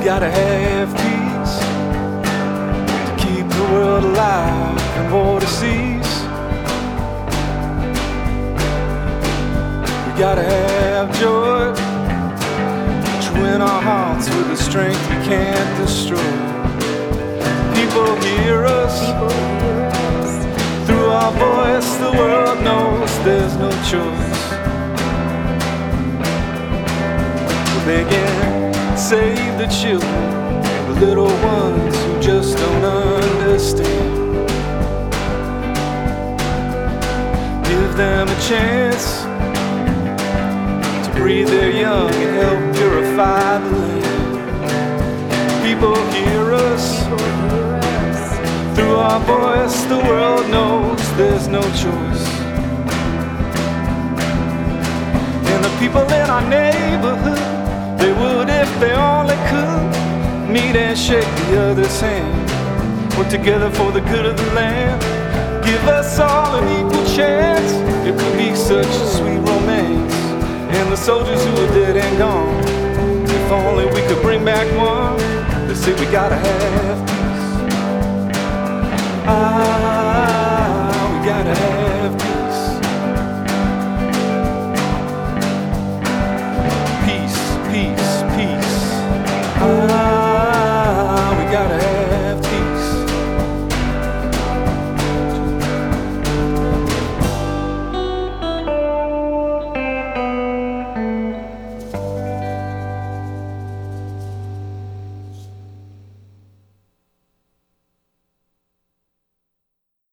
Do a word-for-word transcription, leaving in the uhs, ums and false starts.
gotta have peace to keep the world alive and war to cease. We gotta have joy to win our hearts with the strength we can't destroy. People hear us, People hear us. through our voice the world knows there's no choice. We're begging, save the children, the little ones who just don't understand. Give them a chance to breathe their young and help purify the land. People hear us, through our voice the world knows there's no choice. And the people in our neighborhood, they would if they only could meet and shake the other's hand, work together for the good of the land. Give us all an equal chance, it could be such a sweet romance. And the soldiers who are dead and gone, if only we could bring back one. They say we gotta have